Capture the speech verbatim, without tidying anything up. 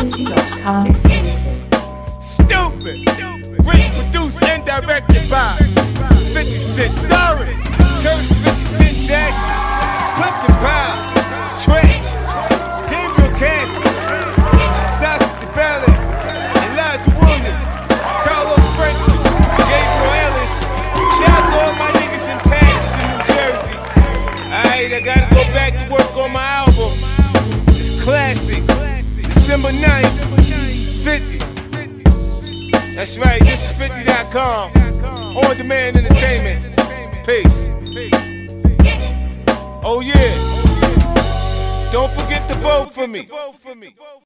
fifty dot com exclusive. Stupid. Written, produced, and directed by fifty Cent. Starring Curtis fifty Cent Jackson, Clifton Powell, Trench, Gabriel Cassie, Sasha DeBella, Elijah Williams, Carlos Franklin, Gabriel Ellis. Shout out to all my niggas in Patterson, New Jersey. Alright, I gotta go back to work on my album. It's classic. December ninth, fifty. That's right, this is fifty dot com. On Demand Entertainment. Peace. Oh yeah. Don't forget to vote for me.